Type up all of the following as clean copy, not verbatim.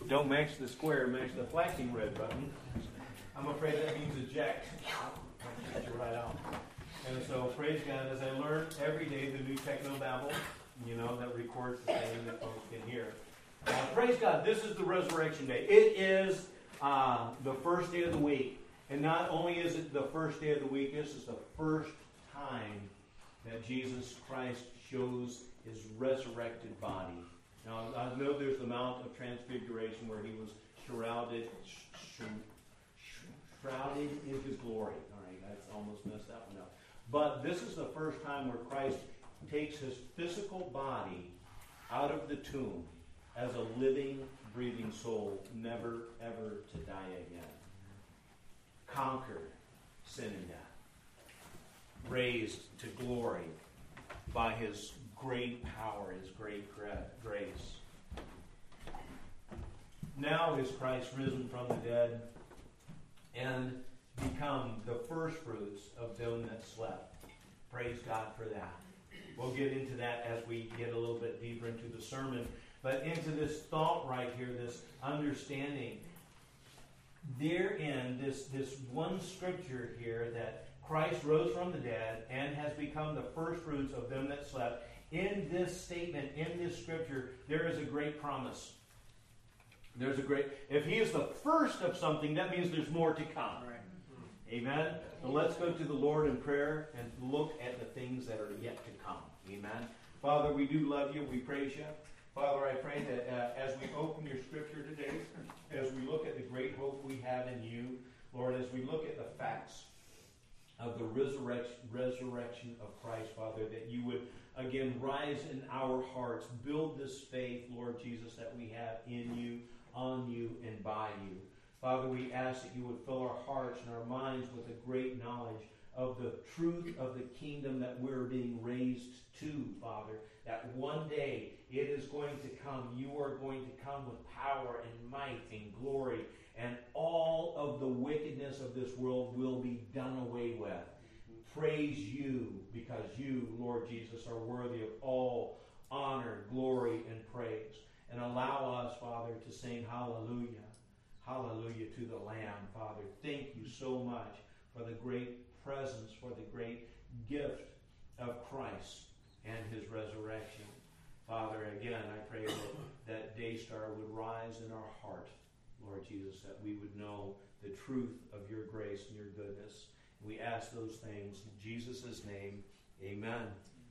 Don't match the square, match the flashing red button. I'm afraid that means eject. I'll get you right out. And so, praise God, as I learn every day the new technobabble, that records the thing that folks can hear. Praise God, this is the resurrection day. It is the first day of the week. And not only is it the first day of the week, this is the first time that Jesus Christ shows his resurrected body. Now, I know there's the Mount of Transfiguration where he was shrouded in his glory. All right, that's almost messed that one up. But this is the first time where Christ takes his physical body out of the tomb as a living, breathing soul, never, ever to die again. Conquered sin and death. Raised to glory by his great power, his great grace. Now is Christ risen from the dead and become the first fruits of them that slept. Praise God for that. We'll get into that as we get a little bit deeper into the sermon. But into this thought right here, this understanding, therein, this one scripture here that Christ rose from the dead and has become the first fruits of them that slept. In this statement, in this scripture, there is a great promise. If he is the first of something, that means there's more to come. Right. Amen? So let's go to the Lord in prayer and look at the things that are yet to come. Amen? Father, we do love you. We praise you. Father, I pray that as we open your scripture today, as we look at the great hope we have in you, Lord, as we look at the facts of the resurrection of Christ, Father, that you would again rise in our hearts, build this faith, Lord Jesus, that we have in you, on you, and by you. Father, we ask that you would fill our hearts and our minds with a great knowledge of the truth of the kingdom that we're being raised to, Father, that one day it is going to come. You are going to come with power and might and glory, and all of the wickedness of this world will be done away with. Praise you, because you, Lord Jesus, are worthy of all honor, glory, and praise. And allow us, Father, to sing hallelujah. Hallelujah to the Lamb, Father. Thank you so much for the great presence, for the great gift of Christ and his resurrection. Father, again, I pray that Daystar would rise in our heart, Lord Jesus, that we would know the truth of your grace and your goodness. We ask those things in Jesus' name. Amen.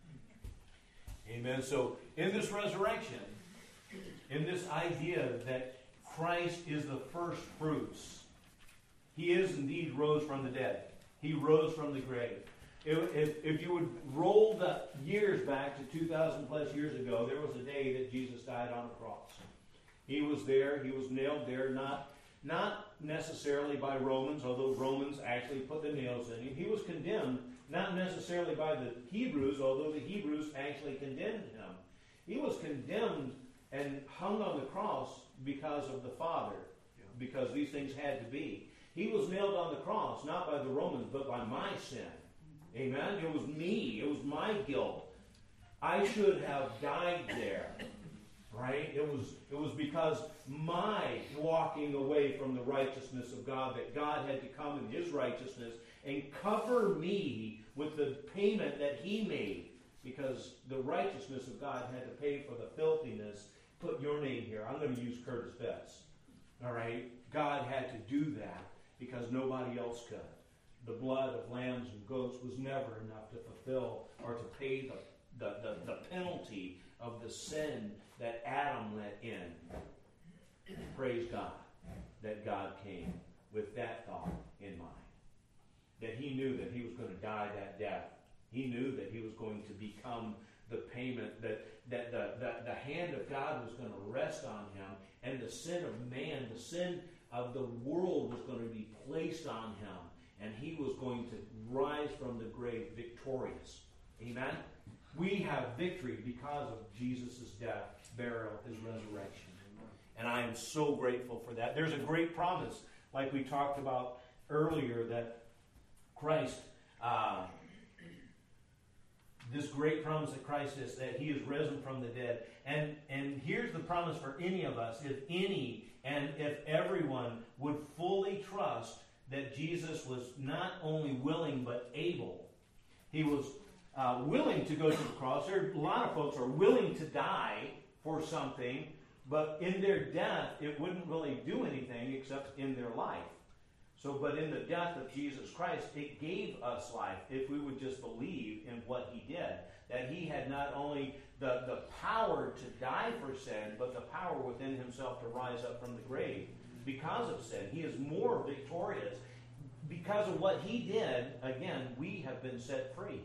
Amen. So, in this resurrection, in this idea that Christ is the first fruits, he is indeed rose from the dead. He rose from the grave. If you would roll the years back to 2,000 plus years ago, there was a day that Jesus died on a cross. He was there. He was nailed there, not necessarily by Romans, although Romans actually put the nails in him. He was condemned, not necessarily by the Hebrews, although the Hebrews actually condemned him. He was condemned and hung on the cross because of the Father, because these things had to be. He was nailed on the cross, not by the Romans, but by my sin. Amen? It was me. It was my guilt. I should have died there. Right? It was because my walking away from the righteousness of God that God had to come in his righteousness and cover me with the payment that he made, because the righteousness of God had to pay for the filthiness. Put your name here. I'm going to use Curtis Betts. All right? God had to do that because nobody else could. The blood of lambs and goats was never enough to fulfill or to pay the penalty of the sin that Adam let in. Praise God that God came with that thought in mind. That he knew that he was going to die that death. He knew that he was going to become the payment, that the hand of God was going to rest on him, and the sin of man, the sin of the world was going to be placed on him, and he was going to rise from the grave victorious. Amen? We have victory because of Jesus' death, burial, his resurrection. And I am so grateful for that. There's a great promise, like we talked about earlier, that Christ this great promise that Christ is, that he is risen from the dead. And here's the promise for any of us, if everyone would fully trust that Jesus was not only willing but able. He was willing to go to the cross. There are a lot of folks are willing to die for something, but in their death, it wouldn't really do anything except in their life. But in the death of Jesus Christ, it gave us life if we would just believe in what he did. That he had not only the power to die for sin, but the power within himself to rise up from the grave because of sin. He is more victorious. Because of what he did, again, we have been set free.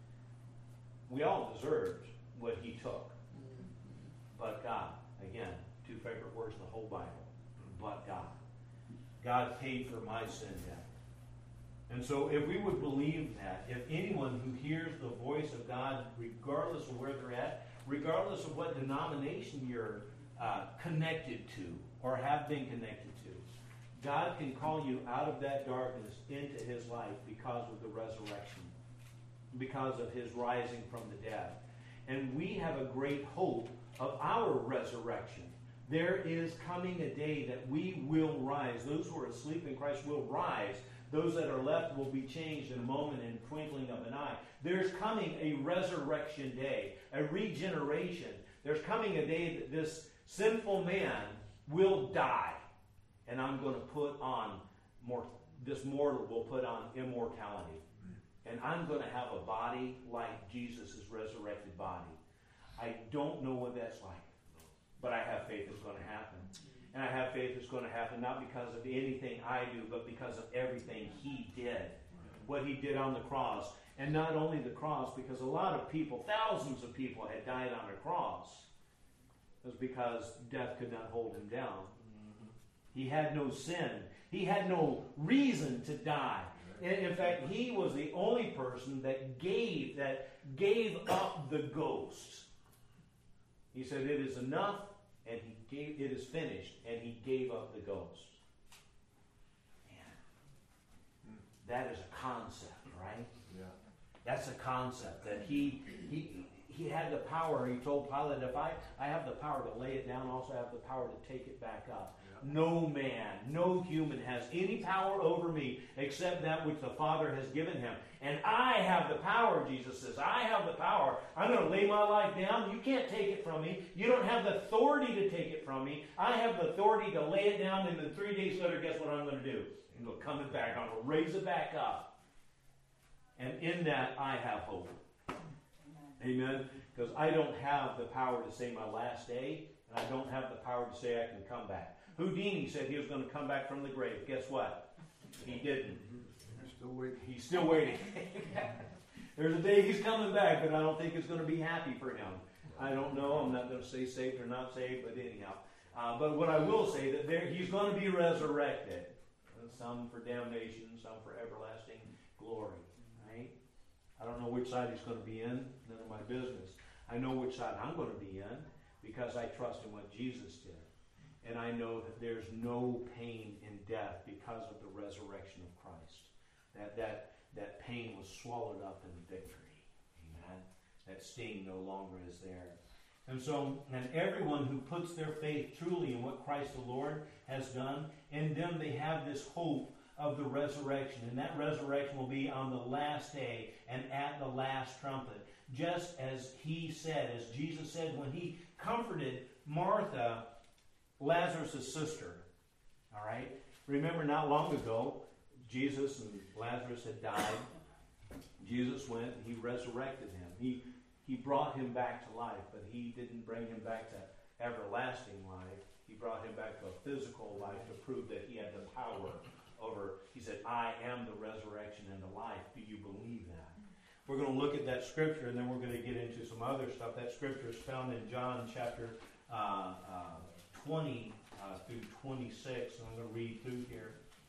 We all deserved what he took. But God, again, two favorite words in the whole Bible. But God. God paid for my sin debt. And so if we would believe that, if anyone who hears the voice of God, regardless of where they're at, regardless of what denomination you're connected to or have been connected to, God can call you out of that darkness into his life because of the resurrection, because of his rising from the dead. And we have a great hope of our resurrection. There is coming a day that we will rise. Those who are asleep in Christ will rise. Those that are left will be changed in a moment, in the twinkling of an eye. There's coming a resurrection day, a regeneration. There's coming a day that this sinful man will die. And I'm going to put on, this mortal will put on immortality. And I'm going to have a body like Jesus' resurrected body. I don't know what that's like. But I have faith it's going to happen. And I have faith it's going to happen not because of anything I do, but because of everything he did. What he did on the cross. And not only the cross, because a lot of people, thousands of people had died on a cross. It was because death could not hold him down. He had no sin. He had no reason to die. In fact, he was the only person that gave up the ghost. He said, "It is enough," and it is finished, and he gave up the ghost. Man, that is a concept, right? Yeah. That's a concept that he had the power. He told Pilate, "If I have the power to lay it down, I also have the power to take it back up." No man, no human has any power over me except that which the Father has given him. And I have the power, Jesus says. I have the power. I'm going to lay my life down. You can't take it from me. You don't have the authority to take it from me. I have the authority to lay it down, and then 3 days later, guess what I'm going to do? I'm going to come it back. I'm going to raise it back up. And in that, I have hope. Amen? Because I don't have the power to say my last day, and I don't have the power to say I can come back. Houdini said he was going to come back from the grave. Guess what? He didn't. He's still waiting. There's a day he's coming back, but I don't think it's going to be happy for him. I don't know. I'm not going to say saved or not saved, but anyhow. But what I will say, that he's going to be resurrected. Some for damnation, some for everlasting glory. Right? I don't know which side he's going to be in. None of my business. I know which side I'm going to be in because I trust in what Jesus did. And I know that there's no pain in death because of the resurrection of Christ. That pain was swallowed up in victory. Amen. That sting no longer is there. And everyone who puts their faith truly in what Christ the Lord has done, in them they have this hope of the resurrection. And that resurrection will be on the last day and at the last trumpet. Just as he said, as Jesus said when he comforted Martha, Lazarus' sister. All right? Remember, not long ago, Jesus and Lazarus had died. Jesus went and he resurrected him. He brought him back to life, but he didn't bring him back to everlasting life. He brought him back to a physical life to prove that he had the power over. He said, "I am the resurrection and the life." Do you believe that? We're going to look at that scripture, and then we're going to get into some other stuff. That scripture is found in John chapter 20 through 26. I'm going to read through here.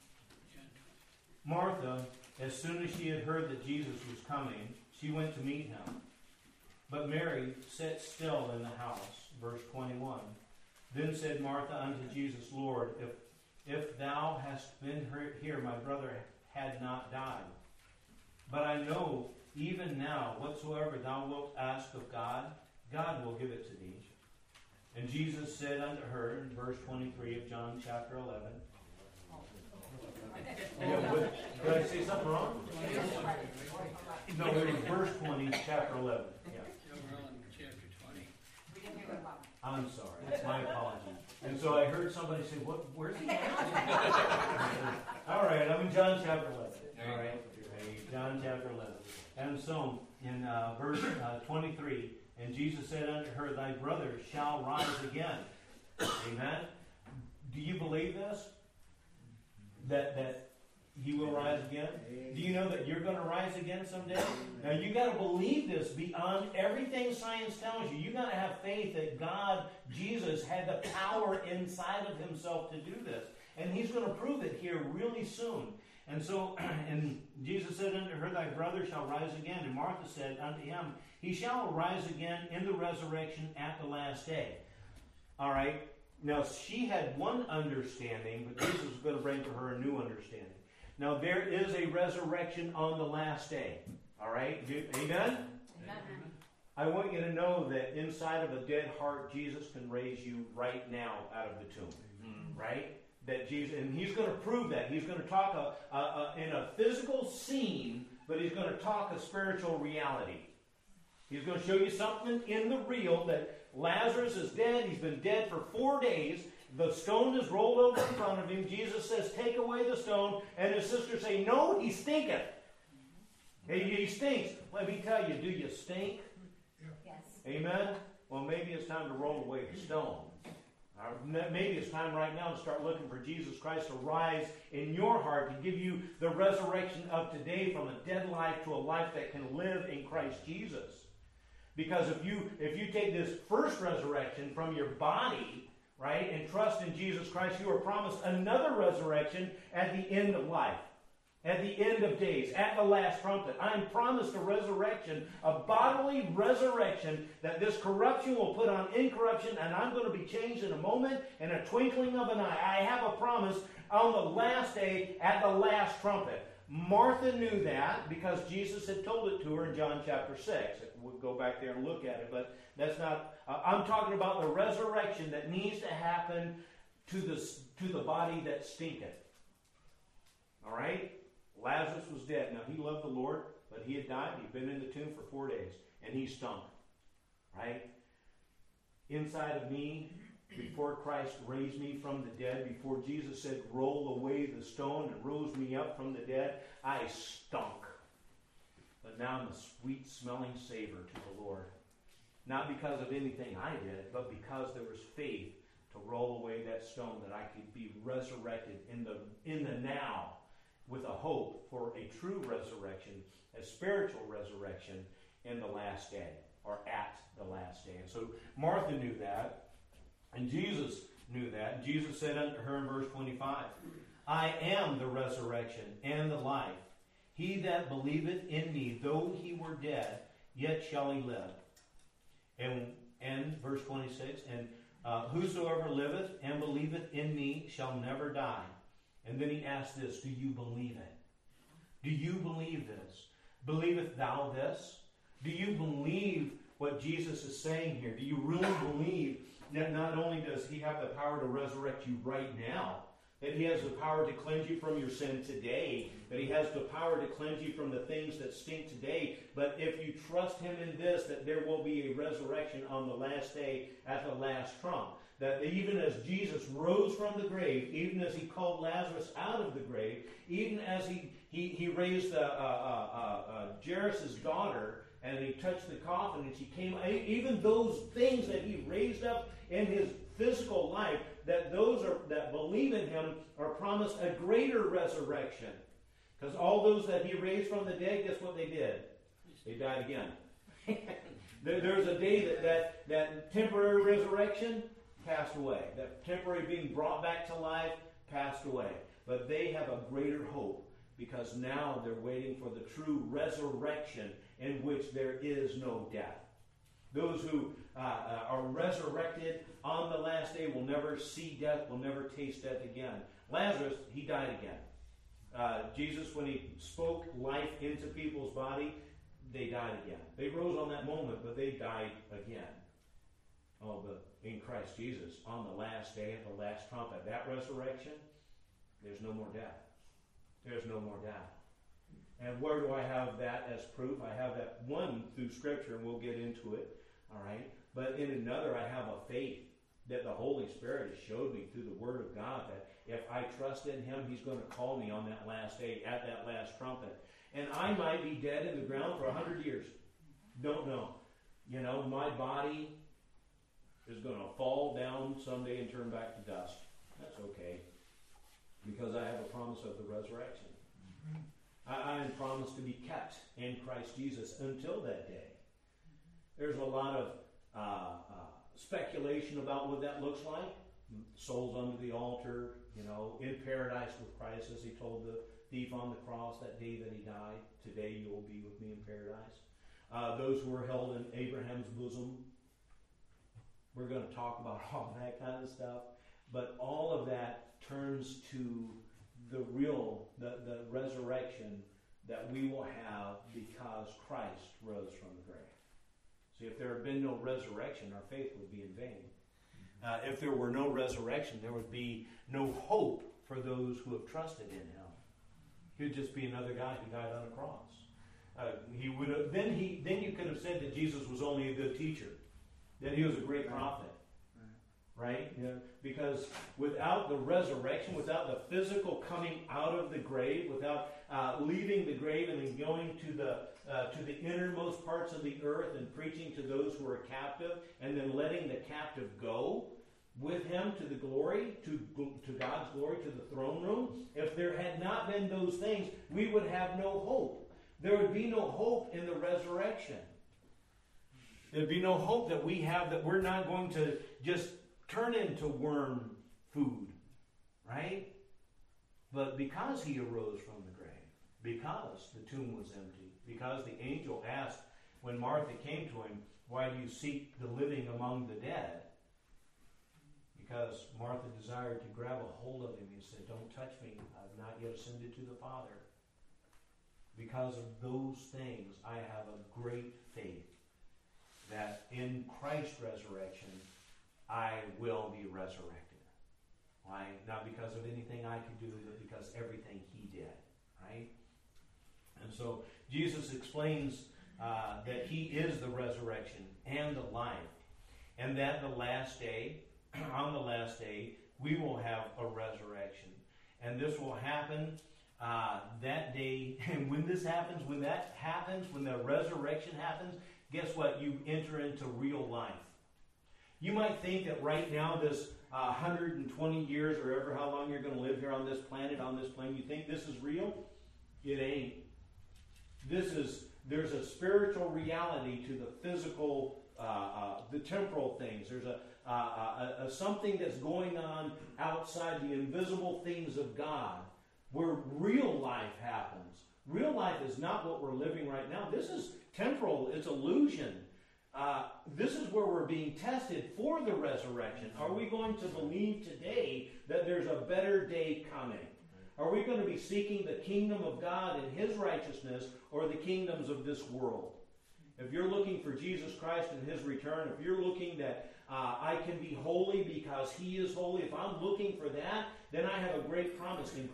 Martha, as soon as she had heard that Jesus was coming, she went to meet him. But Mary sat still in the house. Verse 21. Then said Martha unto Jesus, "Lord, if thou hadst been here, my brother had not died. But I know even now, whatsoever thou wilt ask of God, God will give it to thee. And Jesus said unto her, in verse 23 of John chapter 11. Did I say something wrong? No, it was verse 20, chapter 11. Yeah. Chapter 20. I'm sorry. That's my apology. And so I heard somebody say, where's he at? All right, I'm in John chapter 11. All right, John chapter 11. And so, in verse 23, and Jesus said unto her, thy brother shall rise again. Amen? Do you believe this? That he will rise again? Do you know that you're going to rise again someday? Now you got to believe this beyond everything science tells you. You got to have faith that God, Jesus, had the power inside of himself to do this. And he's going to prove it here really soon. And so, and Jesus said unto her, thy brother shall rise again. And Martha said unto him, he shall rise again in the resurrection at the last day. All right. Now, she had one understanding, but Jesus is going to bring to her a new understanding. Now, there is a resurrection on the last day. All right? Amen? Amen. I want you to know that inside of a dead heart, Jesus can raise you right now out of the tomb. Right? That Jesus, and he's going to prove that. He's going to talk in a physical scene, but he's going to talk a spiritual reality. He's going to show you something in the real that Lazarus is dead. He's been dead for 4 days. The stone is rolled over in front of him. Jesus says, take away the stone. And his sisters say, no, he stinketh. He stinks. Let me tell you, do you stink? Yes. Amen? Well, maybe it's time to roll away the stone. Maybe it's time right now to start looking for Jesus Christ to rise in your heart, to give you the resurrection of today from a dead life to a life that can live in Christ Jesus. Because if you take this first resurrection from your body, right, and trust in Jesus Christ, you are promised another resurrection at the end of life, at the end of days, at the last trumpet. I am promised a resurrection, a bodily resurrection, that this corruption will put on incorruption, and I'm going to be changed in a moment, in a twinkling of an eye. I have a promise on the last day, at the last trumpet. Martha knew that because Jesus had told it to her in John chapter 6. We'll go back there and look at it, but that's not... I'm talking about the resurrection that needs to happen to the body that stinketh. All right? Lazarus was dead. Now, he loved the Lord, but he had died. He'd been in the tomb for 4 days, and he stunk. Right? Inside of me, before Christ raised me from the dead, before Jesus said, roll away the stone and rose me up from the dead, I stunk. But now I'm a sweet-smelling savor to the Lord. Not because of anything I did, but because there was faith to roll away that stone, that I could be resurrected in the now, with a hope for a true resurrection, a spiritual resurrection in the last day, or at the last day. And so Martha knew that, and Jesus knew that. Jesus said unto her in verse 25, I am the resurrection and the life. He that believeth in me, though he were dead, yet shall he live. And verse 26, and whosoever liveth and believeth in me shall never die. And then he asked this, do you believe it? Do you believe this? Believeth thou this? Do you believe what Jesus is saying here? Do you really believe that not only does he have the power to resurrect you right now, that he has the power to cleanse you from your sin today, that he has the power to cleanse you from the things that stink today, but if you trust him in this, that there will be a resurrection on the last day at the last trump. That even as Jesus rose from the grave, even as he called Lazarus out of the grave, even as he raised Jairus' daughter, and he touched the coffin and she came, even those things that he raised up in his physical life, that those that believe in him are promised a greater resurrection. Because all those that he raised from the dead, guess what they did? They died again. There's a day that temporary resurrection passed away. That temporary being brought back to life passed away. But they have a greater hope, because now they're waiting for the true resurrection in which there is no death. Those who are resurrected on the last day will never see death, will never taste death again. Lazarus, he died again. Jesus, when he spoke life into people's body, they died again. They rose on that moment, but they died again. Oh, but in Christ Jesus, on the last day, at the last trumpet, that resurrection, there's no more death. There's no more death. And where do I have that as proof? I have that one through Scripture, and we'll get into it. All right? But in another, I have a faith that the Holy Spirit has showed me through the Word of God that if I trust in Him, He's going to call me on that last day, at that last trumpet. And I might be dead in the ground for 100 years. Don't know. You know, my body is going to fall down someday and turn back to dust. That's okay. Because I have a promise of the resurrection. I am promised to be kept in Christ Jesus until that day. There's a lot of speculation about what that looks like. Souls under the altar, you know, in paradise with Christ, as He told the thief on the cross that day that he died. Today you will be with me in paradise. Those who were held in Abraham's bosom. We're going to talk about all that kind of stuff. But all of that turns to the real, the resurrection that we will have because Christ rose from the grave. See, if there had been no resurrection, our faith would be in vain. If there were no resurrection, there would be no hope for those who have trusted in Him. He would just be another guy who died on a cross. He would have, then you could have said that Jesus was only a good teacher, that He was a great prophet. Right? Yeah. Because without the resurrection, without the physical coming out of the grave, without leaving the grave and then going to the innermost parts of the earth and preaching to those who are captive, and then letting the captive go with Him to the glory, to God's glory, to the throne room, if there had not been those things, we would have no hope. There would be no hope in the resurrection. There'd be no hope that we have, that we're not going to just turn into worm food, right? But because He arose from the grave, because the tomb was empty, because the angel asked when Martha came to Him, "Why do you seek the living among the dead?" Because Martha desired to grab a hold of Him. He said, "Don't touch me. I've not yet ascended to the Father." Because of those things, I have a great faith that in Christ's resurrection, I will be resurrected. Why? Not because of anything I could do, but because everything He did. Right? And so Jesus explains that He is the resurrection and the life. And that the last day, on the last day, we will have a resurrection. And this will happen that day. And when this happens, when that happens, when the resurrection happens, guess what? You enter into real life. You might think that right now, this 120 years or ever how long you're going to live here on this planet, on this plane, you think this is real? It ain't. There's a spiritual reality to the physical, the temporal things. There's a something that's going on outside the invisible things of God, where real life happens. Real life is not what we're living right now. This is temporal. It's illusion. This is where we're being tested for the resurrection. Are we going to believe today that there's a better day coming? Are we going to be seeking the kingdom of God and His righteousness, or the kingdoms of this world? If you're looking for Jesus Christ and His return, if you're looking that I can be holy because He is holy, if I'm looking for that, then I have a great promise in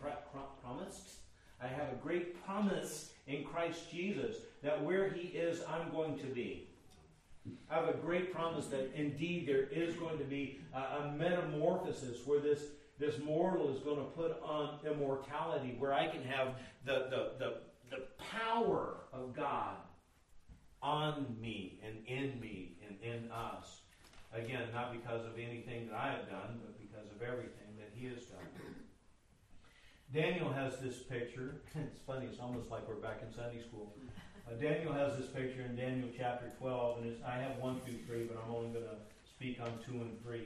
I have a great promise in Christ Jesus that where He is, I'm going to be. I have a great promise that indeed there is going to be a metamorphosis where this mortal is going to put on immortality, where I can have the power of God on me and in us. Again, not because of anything that I have done, but because of everything that He has done. Daniel has this picture. It's funny, it's almost like we're back in Sunday school. Daniel has this picture in Daniel chapter 12, and I have 1 through 3, but I'm only going to speak on 2 and 3.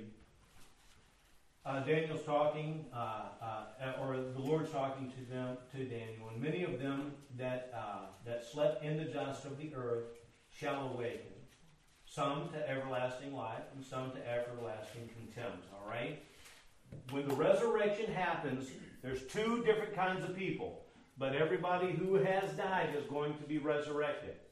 Daniel's talking, or the Lord's talking to Daniel, and many of them that slept in the dust of the earth shall awaken, some to everlasting life, and some to everlasting contempt. All right? When the resurrection happens, there's 2 different kinds of people. But everybody who has died is going to be resurrected.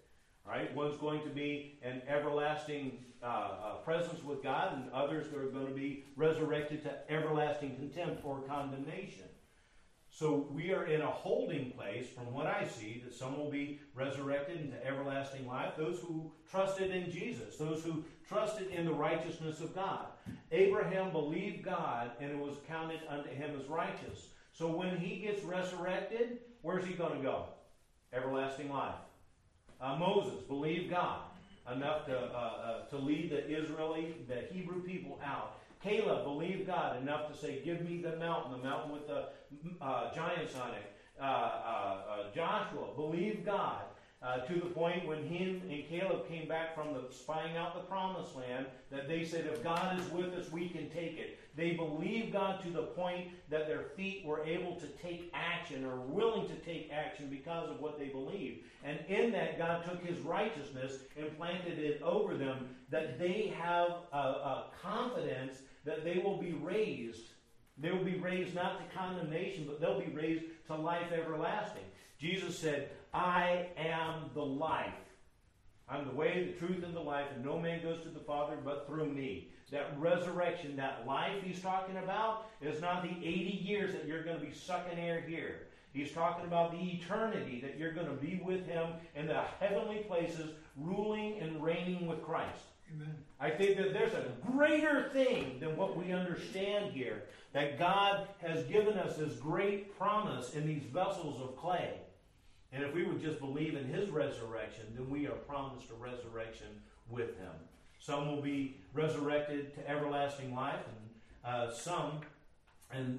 Right? One's going to be an everlasting presence with God, and others are going to be resurrected to everlasting contempt or condemnation. So we are in a holding place, from what I see, that some will be resurrected into everlasting life. Those who trusted in Jesus, those who trusted in the righteousness of God. Abraham believed God, and it was counted unto him as righteous. So when he gets resurrected, where's he going to go? Everlasting life. Moses believed God enough to lead the Hebrew people out. Caleb believed God enough to say, give me the mountain with the giants on it. Joshua believed God to the point when him and Caleb came back from spying out the promised land, that they said, if God is with us, we can take it. They believed God to the point that their feet were able to take action, or willing to take action, because of what they believed. And in that, God took his righteousness and planted it over them, that they have a confidence that they will be raised. They will be raised not to condemnation, but they'll be raised to life everlasting. Jesus said, I am the life. I'm the way, the truth, and the life, and no man goes to the Father but through me. That resurrection, that life he's talking about, is not the 80 years that you're going to be sucking air here. He's talking about the eternity, that you're going to be with him in the heavenly places, ruling and reigning with Christ. Amen. I think that there's a greater thing than what we understand here, that God has given us this great promise in these vessels of clay. And if we would just believe in his resurrection, then we are promised a resurrection with him. Some will be resurrected to everlasting life, and some, and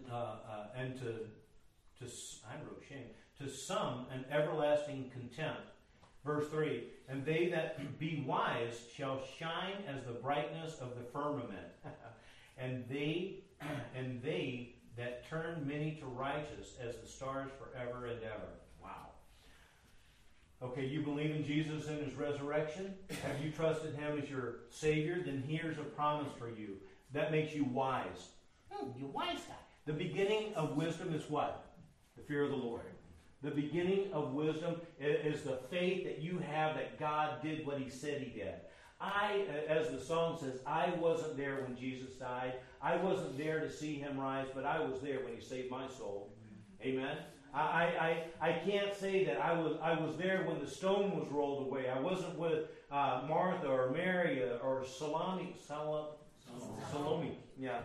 to some an everlasting contempt. Verse 3, and they that be wise shall shine as the brightness of the firmament, and they that turn many to righteous as the stars forever and ever. Wow. Okay, you believe in Jesus and his resurrection? Have you trusted him as your Savior? Then here's a promise for you. That makes you wise. You wise guy. The beginning of wisdom is what? The fear of the Lord. The beginning of wisdom is the faith that you have that God did what he said he did. As the song says, I wasn't there when Jesus died. I wasn't there to see him rise, but I was there when he saved my soul. Amen? I can't say that I was there when the stone was rolled away. I wasn't with Martha or Mary or Salome. Yeah.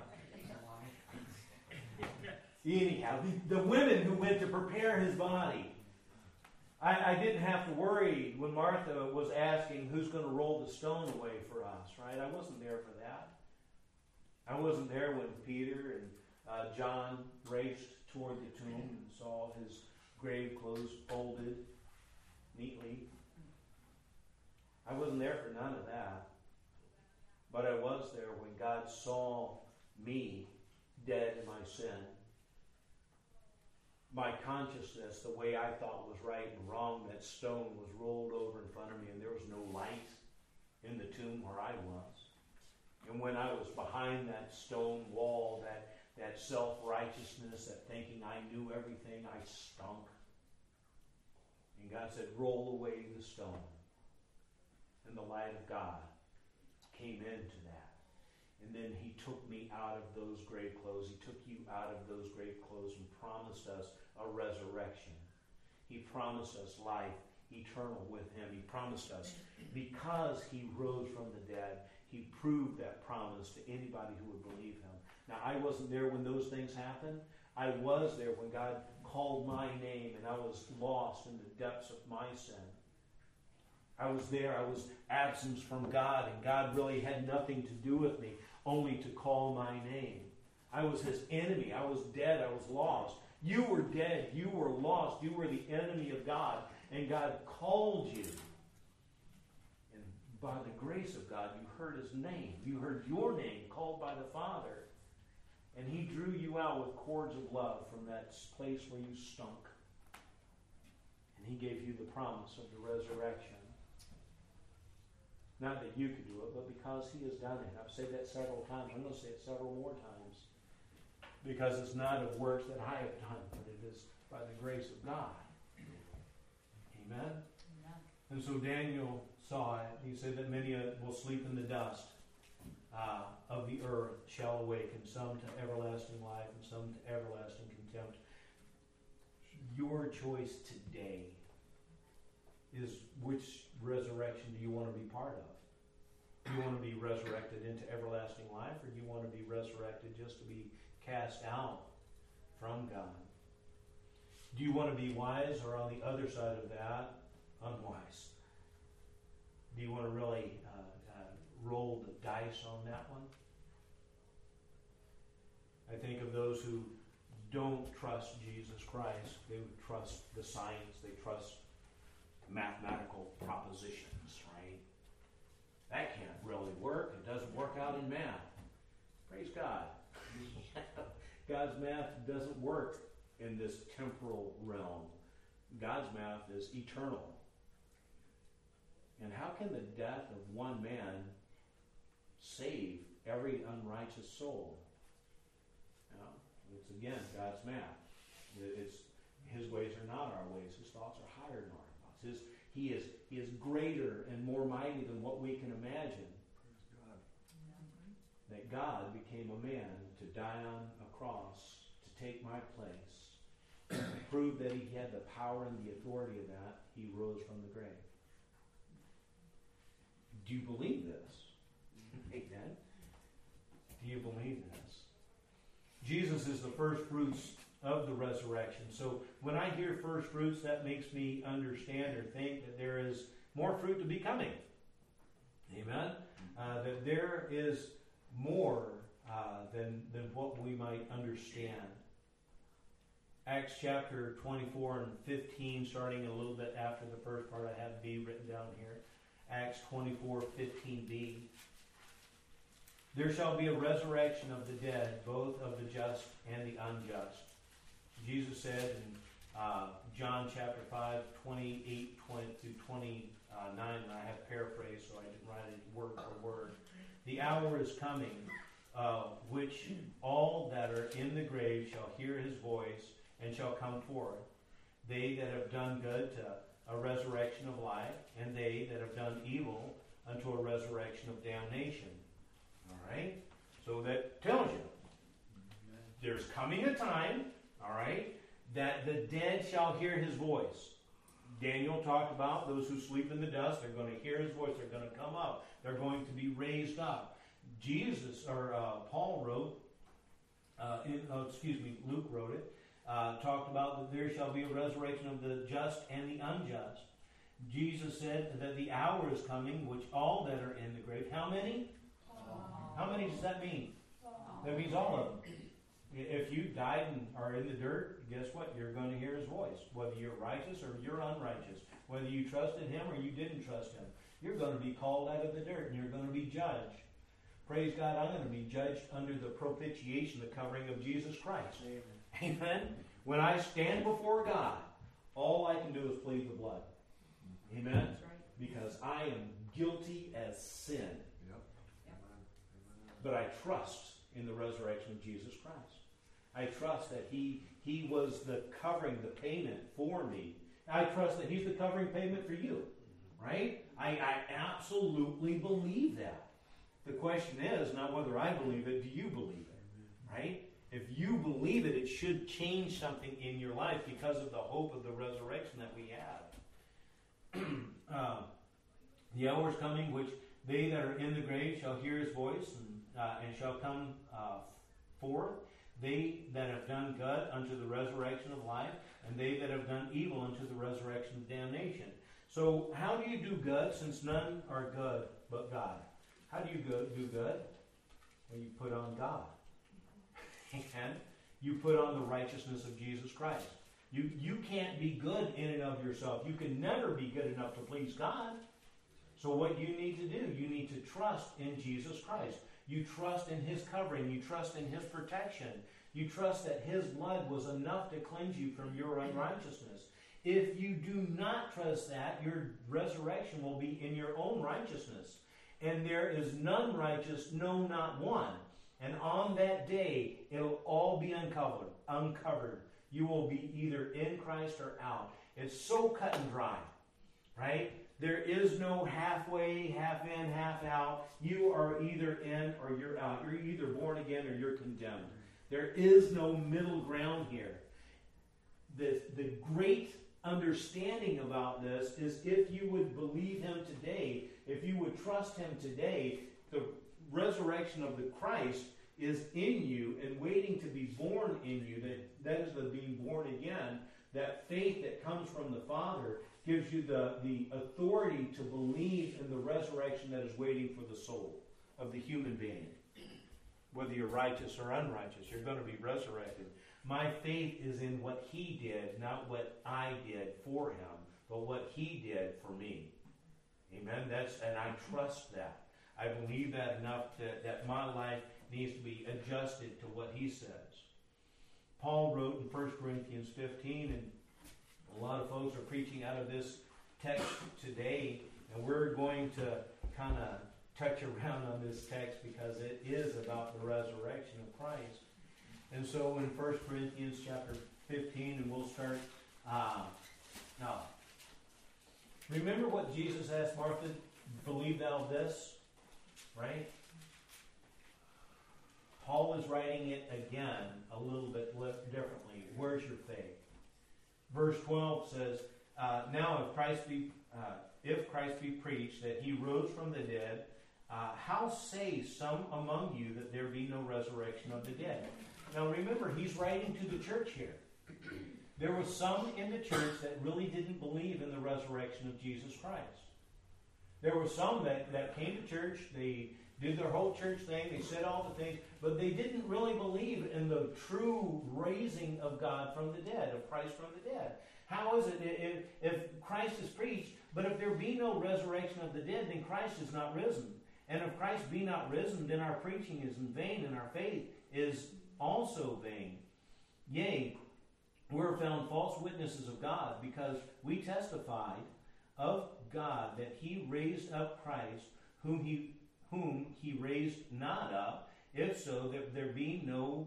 Anyhow, the women who went to prepare his body. I didn't have to worry when Martha was asking who's going to roll the stone away for us, right? I wasn't there for that. I wasn't there when Peter and John raced toward the tomb and saw his grave clothes folded neatly. I wasn't there for none of that. But I was there when God saw me dead in my sin. My consciousness, the way I thought was right and wrong, that stone was rolled over in front of me, and there was no light in the tomb where I was. And when I was behind that stone wall, that self-righteousness, that thinking I knew everything, I stunk. And God said, roll away the stone. And the light of God came into that. And then he took me out of those grave clothes. He took you out of those grave clothes and promised us a resurrection. He promised us life eternal with him. He promised us, because he rose from the dead, he proved that promise to anybody who would believe him. Now, I wasn't there when those things happened. I was there when God called my name and I was lost in the depths of my sin. I was there. I was absent from God, and God really had nothing to do with me, only to call my name. I was his enemy. I was dead. I was lost. You were dead. You were lost. You were the enemy of God, and God called you. And by the grace of God, you heard his name. You heard your name called by the Father, and he drew you out with cords of love from that place where you stunk. And he gave you the promise of the resurrection. Not that you could do it, but because he has done it. I've said that several times. I'm going to say it several more times. Because it's not of works that I have done, but it is by the grace of God. Amen? And so Daniel saw it. He said that many will sleep in the dust of the earth shall awaken, some to everlasting life and some to everlasting contempt. Your choice today is which resurrection do you want to be part of? Do you want to be resurrected into everlasting life, or do you want to be resurrected just to be cast out from God? Do you want to be wise, or on the other side of that, unwise? Do you want to really roll the dice on that one? I think of those who don't trust Jesus Christ. They would trust the science. They trust mathematical propositions, right? That can't really work. It doesn't work out in math. Praise God. God's math doesn't work in this temporal realm. God's math is eternal. And how can the death of one man save every unrighteous soul? It's again God's math. His ways are not our ways. His thoughts are higher than our thoughts. He is greater and more mighty than what we can imagine. That God became a man to die on a cross to take my place, to prove that he had the power and the authority of that. He rose from the grave. Do you believe this? Amen. Do you believe this? Jesus is the first fruits of the resurrection. So when I hear first fruits, that makes me understand or think that there is more fruit to be coming. Amen? That there is more than what we might understand. Acts chapter 24 and 15, starting a little bit after the first part, I have B written down here. Acts 24:15b. There shall be a resurrection of the dead, both of the just and the unjust. Jesus said in John chapter 5, 28 through 29, and I have paraphrased, so I didn't write it word for word. The hour is coming, which all that are in the grave shall hear his voice and shall come forth. They that have done good to a resurrection of life, and they that have done evil unto a resurrection of damnation. All right? So that tells you there's coming a time, all right, that the dead shall hear his voice. Daniel talked about those who sleep in the dust. They're going to hear his voice. They're going to come up. They're going to be raised up. Paul wrote, Luke wrote it, talked about that there shall be a resurrection of the just and the unjust. Jesus said that the hour is coming, which all that are in the grave, how many? How many does that mean? That means all of them. If you died and are in the dirt, guess what? You're going to hear his voice. Whether you're righteous or you're unrighteous. Whether you trusted him or you didn't trust him. You're going to be called out of the dirt and you're going to be judged. Praise God, I'm going to be judged under the propitiation, the covering of Jesus Christ. Amen. Amen. When I stand before God, all I can do is plead the blood. Amen. That's right. Because I am guilty as sin. Yep. But I trust in the resurrection of Jesus Christ. I trust that He was the covering, the payment for me. I trust that He's the covering payment for you. Right? I absolutely believe that. The question is not whether I believe it, do you believe it? Right? If you believe it, it should change something in your life because of the hope of the resurrection that we have. The hour is coming which they that are in the grave shall hear his voice and shall come forth. They that have done good unto the resurrection of life, and they that have done evil unto the resurrection of damnation. So how do you do good, since none are good but God? How do you do good? Well, you put on God. And you put on the righteousness of Jesus Christ. You can't be good in and of yourself. You can never be good enough to please God. So what you need to do, you need to trust in Jesus Christ. You trust in His covering. You trust in His protection. You trust that His blood was enough to cleanse you from your unrighteousness. If you do not trust that, your resurrection will be in your own righteousness. And there is none righteous, no, not one. And on that day, it'll all be uncovered. You will be either in Christ or out. It's so cut and dry, right? There is no halfway, half in, half out. You are either in or you're out. You're either born again or you're condemned. There is no middle ground here. The great understanding about this is if you would believe him today, if you would trust him today, the resurrection of the Christ is in you and waiting to be born in you. That is the being born again. That faith that comes from the Father gives you the authority to believe in the resurrection that is waiting for the soul of the human being. Whether you're righteous or unrighteous, you're going to be resurrected. My faith is in what he did, not what I did for him, but what he did for me. Amen? And I trust that. I believe that enough that my life needs to be adjusted to what he says. Paul wrote in 1 Corinthians 15, and a lot of folks are preaching out of this text today, and we're going to kind of touch around on this text because it is about the resurrection of Christ. And so in 1 Corinthians chapter 15, and we'll start now. Remember what Jesus asked Martha, believe thou this? Right? Paul is writing it again a little bit differently. Where's your faith? Verse 12 says, now if Christ be preached that he rose from the dead, how say some among you that there be no resurrection of the dead? Now remember, he's writing to the church here. There were some in the church that really didn't believe in the resurrection of Jesus Christ. There were some that came to church, they did their whole church thing, they said all the things, but they didn't really believe in the true raising of God from the dead, of Christ from the dead. How is it if Christ is preached, but if there be no resurrection of the dead, then Christ is not risen? And if Christ be not risen, then our preaching is in vain, and our faith is also vain. Yea, we're found false witnesses of God, because we testified of God that he raised up Christ, whom he raised not up, if so that there be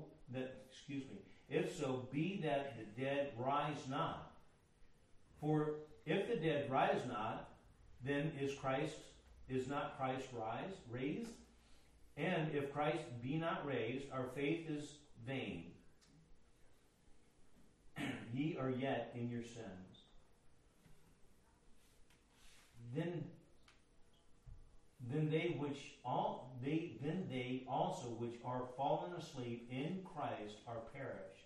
if so be that the dead rise not. For if the dead rise not, then is not Christ raised? And if Christ be not raised, our faith is vain. Ye are yet in your sins. Then they also which are fallen asleep in Christ are perished.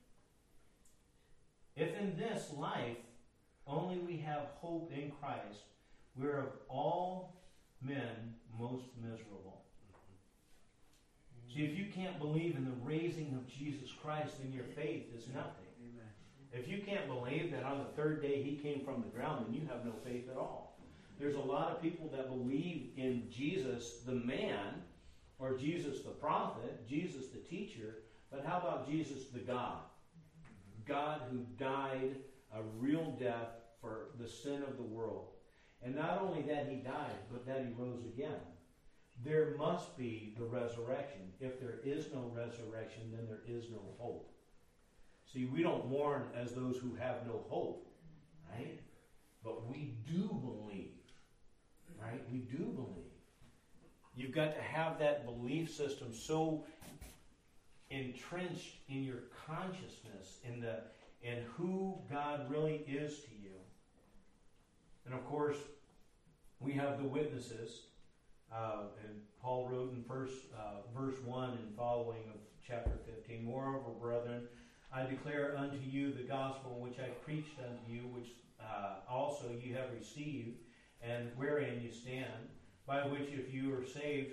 If in this life only we have hope in Christ, we're of all men most miserable. See, if you can't believe in the raising of Jesus Christ, then your faith is nothing. Amen. If you can't believe that on the third day he came from the ground, then you have no faith at all. There's a lot of people that believe in Jesus the man, or Jesus the prophet, Jesus the teacher, but how about Jesus the God? God who died a real death for the sin of the world. And not only that he died, but that he rose again. There must be the resurrection. If there is no resurrection, then there is no hope. See, we don't mourn as those who have no hope, right? But we do believe, right? We do believe. You've got to have that belief system so entrenched in your consciousness, in who God really is to you. And of course, we have the witnesses. And Paul wrote in verse 1 and following of chapter 15, moreover, brethren, I declare unto you the gospel which I preached unto you, which also you have received, and wherein you stand, by which if you are saved,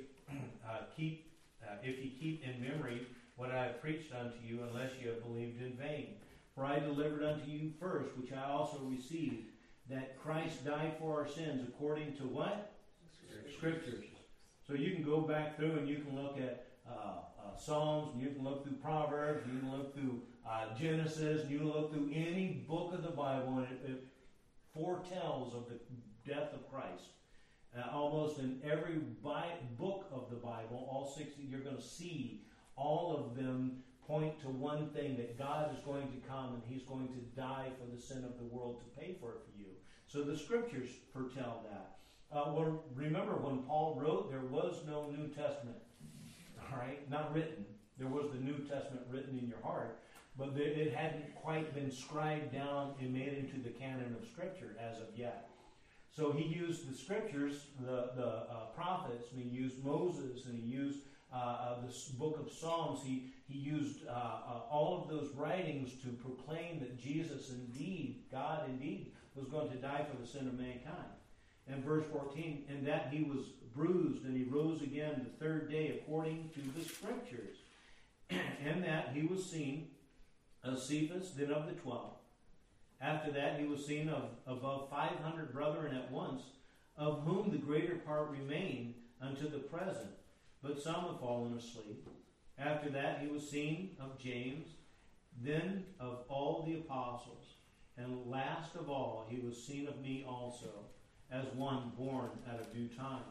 if you keep in memory what I have preached unto you, unless you have believed in vain. For I delivered unto you first, which I also received, that Christ died for our sins according to what? Scriptures. So you can go back through and you can look at Psalms, and you can look through Proverbs, and you can look through Genesis, and you can look through any book of the Bible, and it foretells of the death of Christ. Almost in every book of the Bible, all 60, you're going to see all of them point to one thing, that God is going to come and he's going to die for the sin of the world to pay for it for you. So the Scriptures foretell that. Well, remember, when Paul wrote, there was no New Testament. All right? Not written. There was the New Testament written in your heart, but it hadn't quite been scribed down and made into the canon of Scripture as of yet. So he used the Scriptures, the prophets, and he used Moses, and he used the book of Psalms. He used all of those writings to proclaim that Jesus indeed, God indeed, was going to die for the sin of mankind. And verse 14, and that he was bruised and he rose again the third day according to the Scriptures. And that he was seen of Cephas, then of the 12. After that he was seen of above 500 brethren at once, of whom the greater part remain unto the present, but some have fallen asleep. After that he was seen of James, then of all the apostles. And last of all he was seen of me also, as one born at a due time.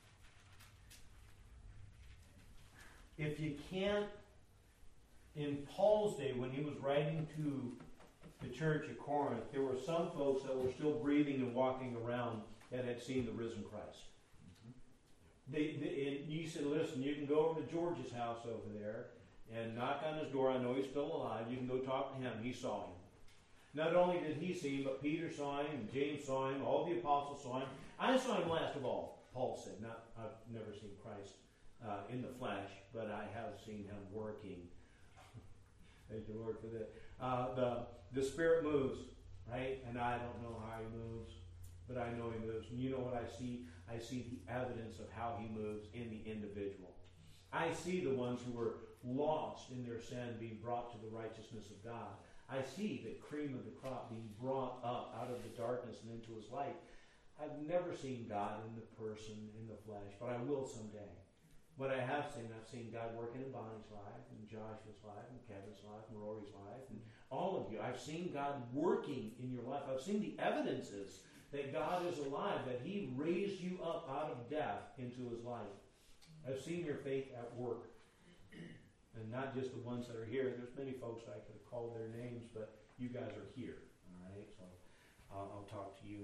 If you can't, in Paul's day, when he was writing to the church at Corinth, there were some folks that were still breathing and walking around that had seen the risen Christ. You said, listen, you can go over to George's house over there and knock on his door. I know he's still alive. You can go talk to him. He saw him. Not only did he see him, but Peter saw him, and James saw him, all the apostles saw him. I saw him last of all, Paul said. I've never seen Christ in the flesh, but I have seen him working. Thank you, Lord, for that. The Spirit moves, right? And I don't know how he moves, but I know he moves. And you know what I see? I see the evidence of how he moves in the individual. I see the ones who were lost in their sin being brought to the righteousness of God. I see the cream of the crop being brought up out of the darkness and into his light. I've never seen God in the person, in the flesh, but I will someday. What I have seen, I've seen God working in Bonnie's life, and Joshua's life, and Kevin's life, and Rory's life, and all of you. I've seen God working in your life. I've seen the evidences that God is alive, that he raised you up out of death into his life. I've seen your faith at work. And not just the ones that are here. There's many folks I could have called their names, but you guys are here. All right? So I'll talk to you.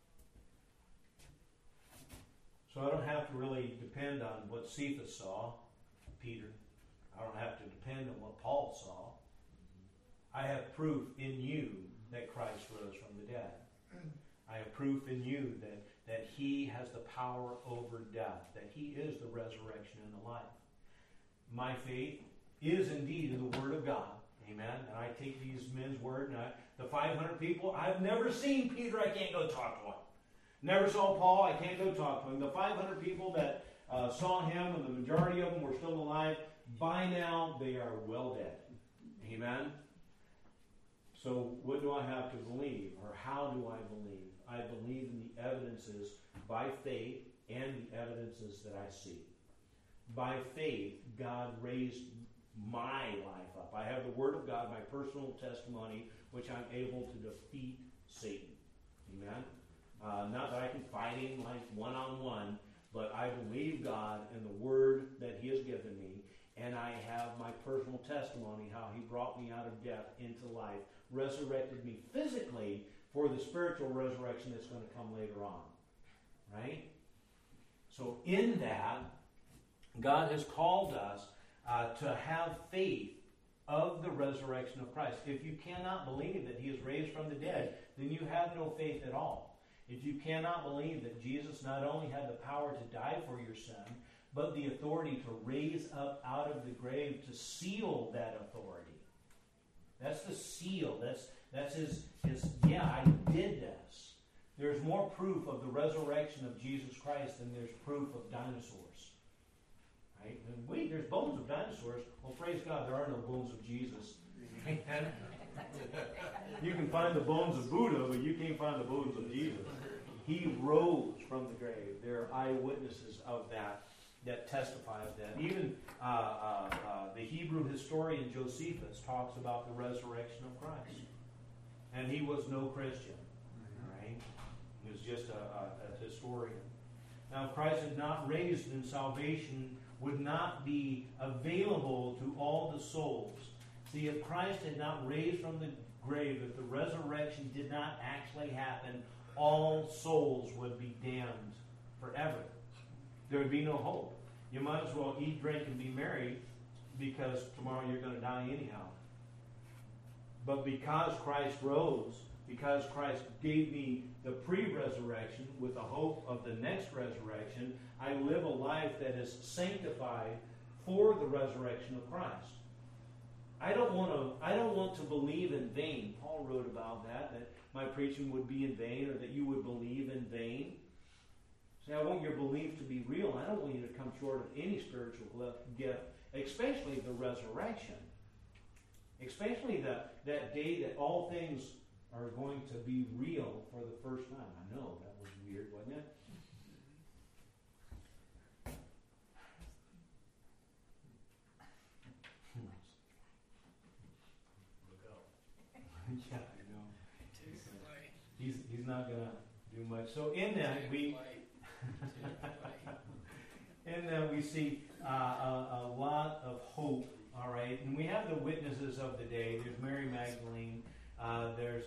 So I don't have to really depend on what Cephas saw, Peter. I don't have to depend on what Paul saw. I have proof in you that Christ rose from the dead. I have proof in you that he has the power over death, that he is the resurrection and the life. My faith is indeed in the Word of God. Amen. And I take these men's word, and the 500 people, I've never seen Peter, I can't go talk to him. Never saw Paul, I can't go talk to him. The 500 people that saw him, and the majority of them were still alive, by now they are well dead. Amen. So what do I have to believe, or how do I believe? I believe in the evidences by faith and the evidences that I see. By faith, God raised my life up. I have the Word of God, my personal testimony, which I'm able to defeat Satan. Amen? Not that I can fight him like one-on-one, but I believe God and the Word that he has given me, and I have my personal testimony, how he brought me out of death into life, resurrected me physically for the spiritual resurrection that's going to come later on. Right? So in that, God has called us to have faith of the resurrection of Christ. If you cannot believe that he is raised from the dead, then you have no faith at all. If you cannot believe that Jesus not only had the power to die for your sin, but the authority to raise up out of the grave to seal that authority. That's the seal. That's his yeah, I did this. There's more proof of the resurrection of Jesus Christ than there's proof of dinosaurs. Right? And wait, there's bones of dinosaurs. Well, praise God, there are no bones of Jesus. You can find the bones of Buddha, but you can't find the bones of Jesus. He rose from the grave. There are eyewitnesses of that testify of that. Even the Hebrew historian Josephus talks about the resurrection of Christ. And he was no Christian. Right? He was just a historian. Now, if Christ had not raised, then salvation would not be available to all the souls. See, if Christ had not raised from the grave, if the resurrection did not actually happen, all souls would be damned forever. There would be no hope. You might as well eat, drink, and be merry, because tomorrow you're going to die anyhow. But because Christ rose, because Christ gave me the pre-resurrection with the hope of the next resurrection, I live a life that is sanctified for the resurrection of Christ. I don't want to believe in vain. Paul wrote about that my preaching would be in vain, or that you would believe in vain. See, I want your belief to be real. I don't want you to come short of any spiritual gift, especially the resurrection. Especially that day that all things are going to be real for the first time. I know, that was weird, wasn't it? Yeah, I know. He's not going to do much. So in that we see a lot of hope. All right, and we have the witnesses of the day. There's Mary Magdalene. There's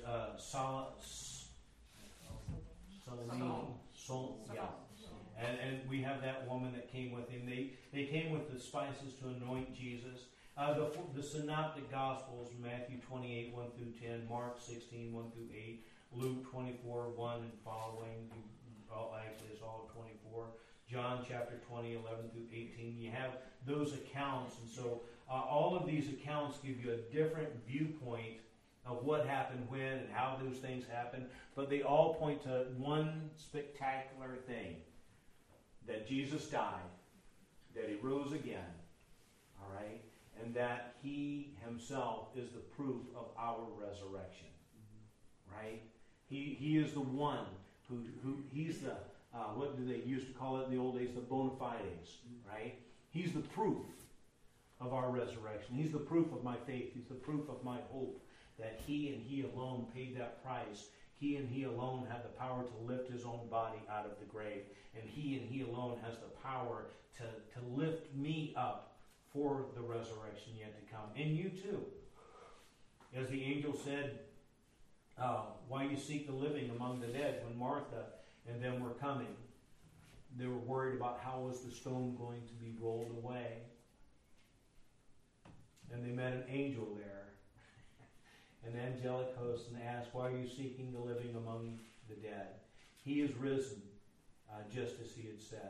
and we have that woman that came with him. They came with the spices to anoint Jesus. The Synoptic Gospels, Matthew 28, 1 through 10, Mark 16, 1 through 8, Luke 24, 1 and following. Actually, it's all 24. John chapter 20, 11 through 18. You have those accounts, and so all of these accounts give you a different viewpoint of what happened when and how those things happened, but they all point to one spectacular thing: that Jesus died, that he rose again, all right, and that he himself is the proof of our resurrection, right? He is the one who he's the what do they used to call it in the old days? The bona fides, right? He's the proof of our resurrection. He's the proof of my faith. He's the proof of my hope, that he and he alone paid that price. He and he alone had the power to lift his own body out of the grave. And he alone has the power to lift me up for the resurrection yet to come. And you too. As the angel said, why you seek the living among the dead, when Martha and them were coming, they were worried about how was the stone going to be rolled away. And they met an angel there, an angelic host, and asked, why are you seeking the living among the dead? He is risen, just as he had said.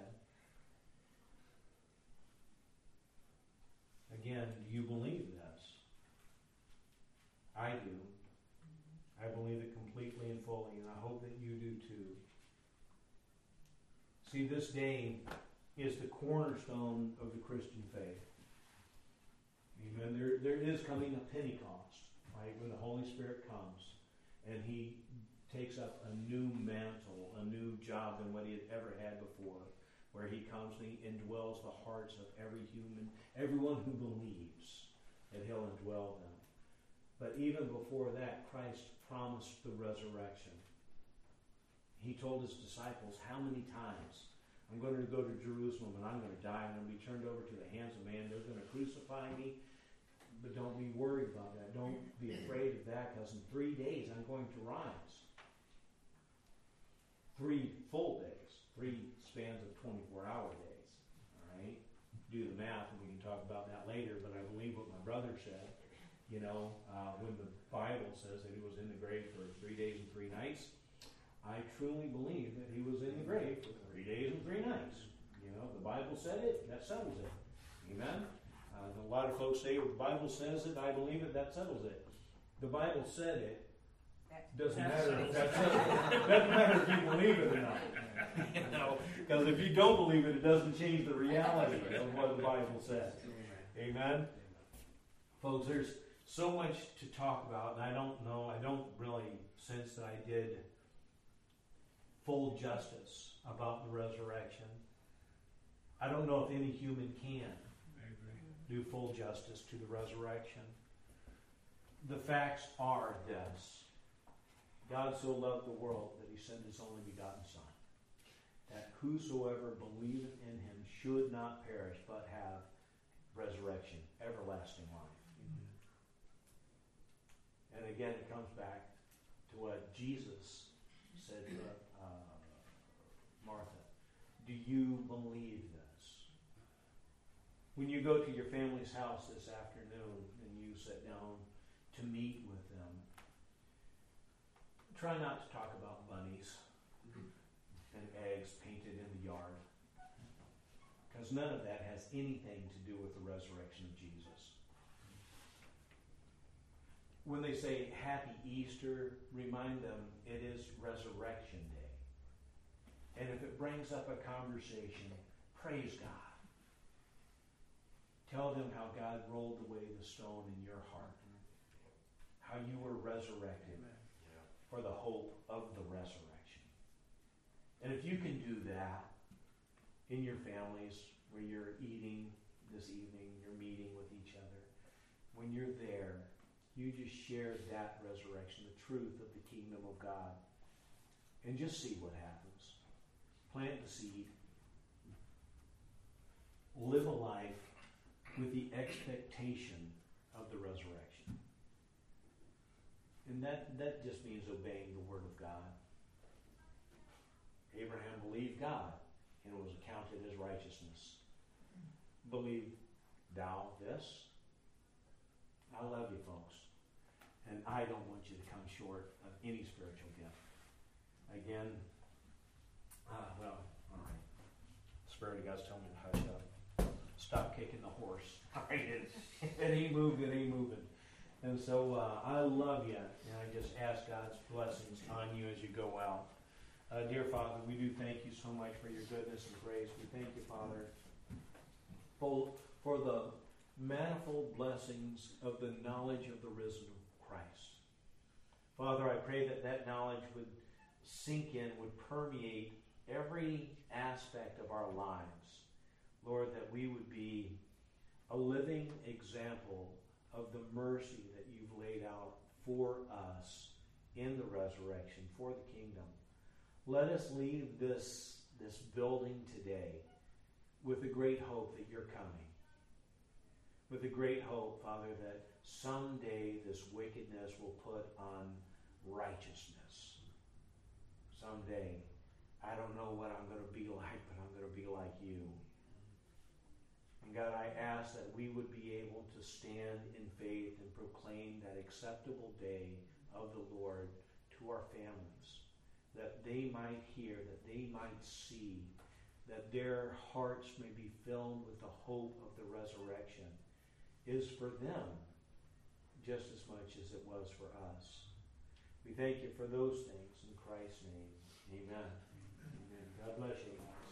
Again, do you believe this? I do. I believe it completely and fully, and I hope that you do too. See, this day is the cornerstone of the Christian faith. Amen. There is coming a Pentecost, right, when the Holy Spirit comes and he takes up a new mantle, a new job than what he had ever had before, where he comes and he indwells the hearts of everyone who believes that he'll indwell them. But even before that, Christ promised the resurrection. He told his disciples how many times, I'm going to go to Jerusalem and I'm going to die and I'm going to be turned over to the hands of man. They're going to crucify me. But don't be worried about that. Don't be afraid of that, because in 3 days I'm going to rise. 3 full days. 3 spans of 24-hour days. All right? Do the math, and we can talk about that later, but I believe what my brother said. You know, when the Bible says that he was in the grave for 3 days and 3 nights, I truly believe that he was in the grave for 3 days and 3 nights. You know, the Bible said it, that settles it. Amen? A lot of folks say, well, the Bible says it, I believe it, that settles it. The Bible said it. Doesn't matter if that settles it. Doesn't matter if you believe it or not. You know, because if you don't believe it, it doesn't change the reality of what the Bible says. Amen? Folks, there's so much to talk about, and I don't really sense that I did full justice about the resurrection. I don't know if any human can do full justice to the resurrection. The facts are this: God so loved the world that he sent his only begotten Son, that whosoever believeth in him should not perish but have resurrection, everlasting life. And again, it comes back to what Jesus said to Martha, do you believe this? When you go to your family's house this afternoon and you sit down to meet with them, try not to talk about bunnies and eggs painted in the yard, because none of that has anything to do with the resurrection of Jesus. When they say Happy Easter, remind them it is Resurrection Day. And if it brings up a conversation, praise God. Tell them how God rolled away the stone in your heart, how you were resurrected for the hope of the resurrection. And if you can do that in your families, where you're eating this evening, you're meeting with each other, when you're there, you just share that resurrection, the truth of the kingdom of God, and just see what happens. Plant the seed. Live a life with the expectation of the resurrection. And that just means obeying the word of God. Abraham believed God, and it was accounted as righteousness. Believe thou this? I love you, folks. And I don't want you to come short of any spiritual gift. Again, all right. Spirit of God's telling me to hush up. Stop kicking the horse. All right, it ain't moving, it ain't moving. And so I love you, and I just ask God's blessings on you as you go out. Dear Father, we do thank you so much for your goodness and grace. We thank you, Father, for the manifold blessings of the knowledge of the risen Christ. Father, I pray that knowledge would sink in, would permeate every aspect of our lives. Lord, that we would be a living example of the mercy that you've laid out for us in the resurrection, for the kingdom. Let us leave this building today with a great hope that you're coming. With a great hope, Father, that someday this wickedness will put on righteousness. Someday, I don't know what I'm going to be like, but I'm going to be like you. And God, I ask that we would be able to stand in faith and proclaim that acceptable day of the Lord to our families, that they might hear, that they might see, that their hearts may be filled with the hope of the resurrection, is for them just as much as it was for us. We thank you for those things in Christ's name. Amen. Amen. God bless you.